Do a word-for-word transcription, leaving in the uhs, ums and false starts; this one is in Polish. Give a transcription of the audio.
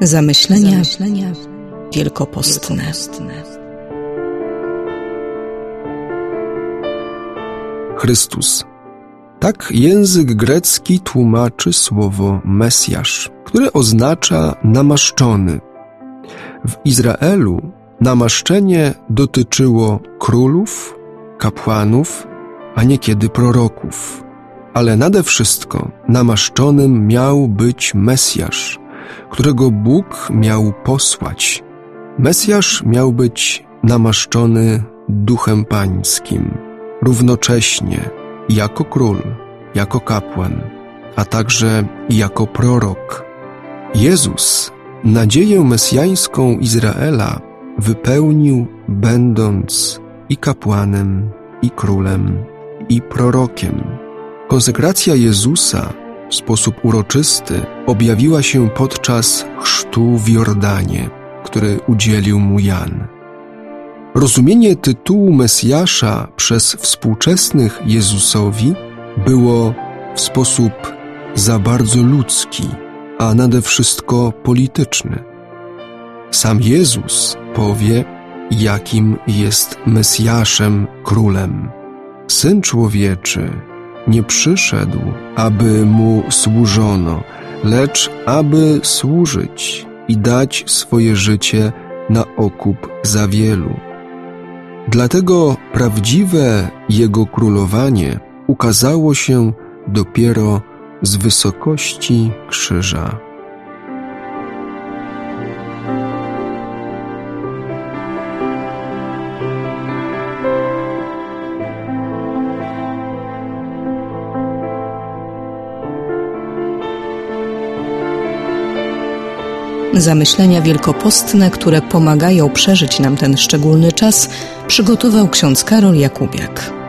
Zamyślenia, Zamyślenia wielkopostne. Chrystus. Tak język grecki tłumaczy słowo Mesjasz, które oznacza namaszczony. W Izraelu namaszczenie dotyczyło królów, kapłanów, a niekiedy proroków. Ale nade wszystko namaszczonym miał być Mesjasz, którego Bóg miał posłać. Mesjasz miał być namaszczony Duchem Pańskim, równocześnie jako król, jako kapłan, a także jako prorok. Jezus nadzieję mesjańską Izraela wypełnił, będąc i kapłanem, i królem, i prorokiem. Konsekracja Jezusa w sposób uroczysty objawiła się podczas chrztu w Jordanie, który udzielił mu Jan. Rozumienie tytułu Mesjasza przez współczesnych Jezusowi było w sposób za bardzo ludzki, a nade wszystko polityczny. Sam Jezus powie, jakim jest Mesjaszem, królem. Syn Człowieczy nie przyszedł, aby mu służono, lecz aby służyć i dać swoje życie na okup za wielu. Dlatego prawdziwe Jego królowanie ukazało się dopiero z wysokości krzyża. Zamyślenia wielkopostne, które pomagają przeżyć nam ten szczególny czas, przygotował ksiądz Karol Jakubiak.